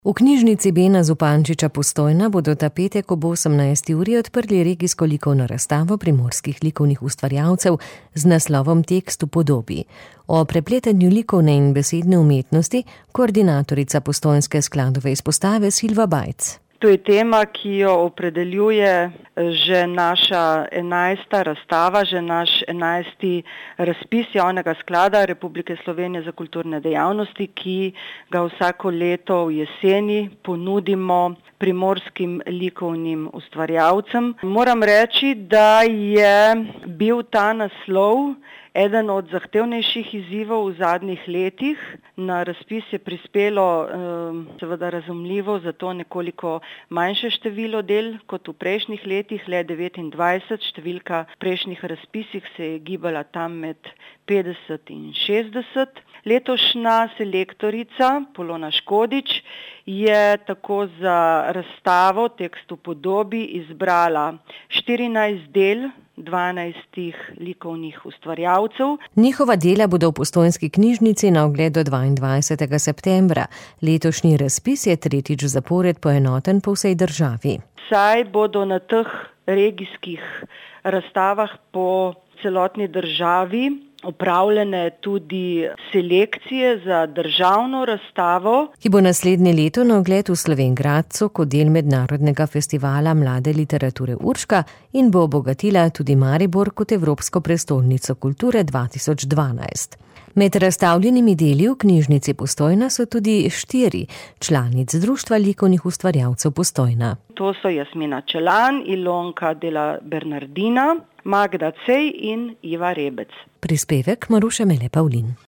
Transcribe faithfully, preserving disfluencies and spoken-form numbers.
V knjižnici Bena Zupančiča Postojna bodo ta petek ob osemnajsti uri odprli regijsko likovno razstavo primorskih likovnih ustvarjalcev z naslovom Tekst v podobi. O prepletanju likovne in besedne umetnosti koordinatorica postojnske skladove izpostave Silva Bajc. To je tema, ki jo opredeljuje že naša enajsta razstava, že naš enajsti razpis javnega sklada Republike Slovenije za kulturne dejavnosti, ki ga vsako leto v jeseni ponudimo primorskim likovnim ustvarjalcem. Moram reči, da je bil ta naslov eden od zahtevnejših izzivov v zadnjih letih. Na razpis je prispelo seveda razumljivo zato nekoliko manjše število del kot v prejšnjih letih, le devetindvajset, številka v prejšnjih razpisih se je gibala tam med petdeset in šestdeset. Letošnja selektorica Polona Škodič je tako za razstavo Tekst v podobi izbrala štirinajst del dvanajstih likovnih ustvarjalcev. Njihova dela bodo v Postojnski knjižnici na ogled do dvaindvajsetega septembra. Letošnji razpis je tretjič zapored poenoten po vsej državi. Saj bodo na teh regijskih razstavah po celotni državi opravljene tudi selekcije za državno razstavo, ki bo naslednje leto na ogled v Slovenj Gradcu kot del mednarodnega festivala mlade literature Urška in bo obogatila tudi Maribor kot Evropsko prestolnico kulture dva tisoč dvanajst. Med razstavljenimi deli v knjižnici Postojna so tudi štiri članic Društva likovnih ustvarjalcev Postojna. To so Jasmina Čelan, Ilonka della Bernardina, Magda Cej in Iva Rebec. Prispevek Maruše Mele Pavlin.